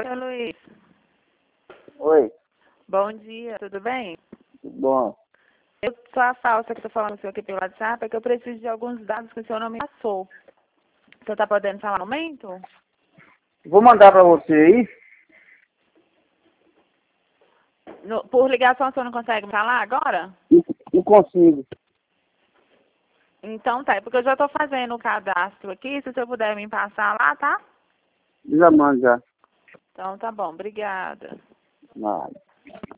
Seu Luiz. Oi, Bom dia, tudo bem? tudo bom? Eu sou a falsa que estou falando com o senhor aqui pelo WhatsApp, é que eu preciso de alguns dados que o senhor não me passou. O senhor está podendo falar no momento? Vou mandar para você aí. Por ligação o senhor não consegue me falar agora? Não consigo. Então tá, é porque eu já estou fazendo o cadastro aqui, se o senhor puder me passar lá, tá? Já mando já. Então tá bom, obrigada. Nada.